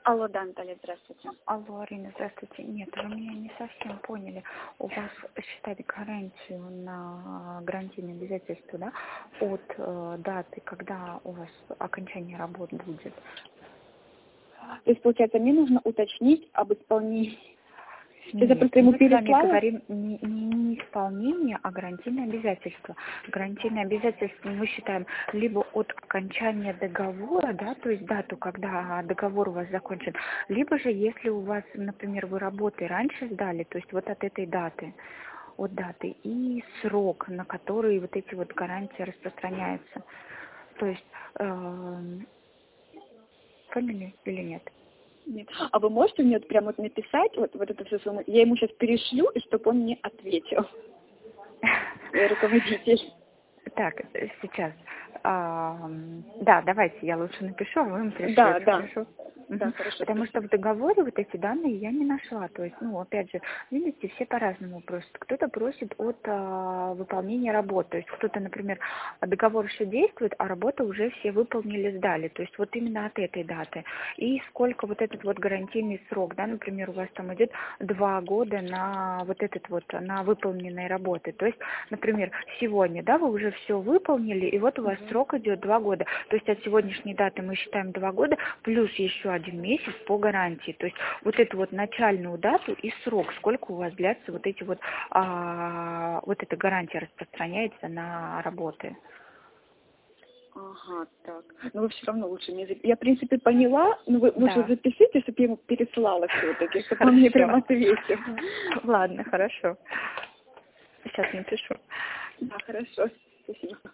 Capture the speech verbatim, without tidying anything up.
Алло, да, Наталья, здравствуйте. Алло, Арина, здравствуйте. Нет, вы меня не совсем поняли. У вас считать гарантию на гарантийное обязательство, да, от э, даты, когда у вас окончание работ будет? То есть, получается, мне нужно уточнить об исполнении. Нет, Это просто ему мы с вами переслала? говорим не, не, не исполнение, а гарантийное обязательство. Гарантийное обязательство мы считаем либо от окончания договора, да, то есть дату, когда договор у вас закончен, либо же, если у вас, например, вы работы раньше сдали, то есть вот от этой даты, от даты и срок, на который вот эти вот гарантии распространяются. То есть, э, поняли или нет? Нет. А вы можете мне вот прямо вот написать вот, вот эту всю сумму? Я ему сейчас перешлю, и чтобы он мне ответил. Я руководитель. Так, сейчас. А, да, давайте я лучше напишу, а вы им пришлете, Да, да. хорошо? Да, Мгм. хорошо, Потому что спасибо. в договоре вот эти данные я не нашла. То есть, ну, опять же, видите, все по-разному просят. Кто-то просит от а, выполнения работы. То есть кто-то, например, договор еще действует, а работу уже все выполнили, сдали. То есть вот именно от этой даты. И сколько вот этот вот гарантийный срок, да, например, у вас там идет два года на вот этот вот, на выполненные работы. То есть, например, сегодня, да, вы уже все выполнили, и вот у вас срок идет два года. То есть от сегодняшней даты мы считаем два года, плюс еще один месяц по гарантии. То есть вот эту вот начальную дату и срок, сколько у вас длятся вот эти вот, а, вот эта гарантия распространяется на работы. Ага, так. Но вы все равно лучше мне запишите. Я, в принципе, поняла, но вы лучше Да. запишите, чтобы я ему переслала все-таки, чтобы он мне прям ответил. Ладно, хорошо. Сейчас напишу. Да, хорошо. Спасибо.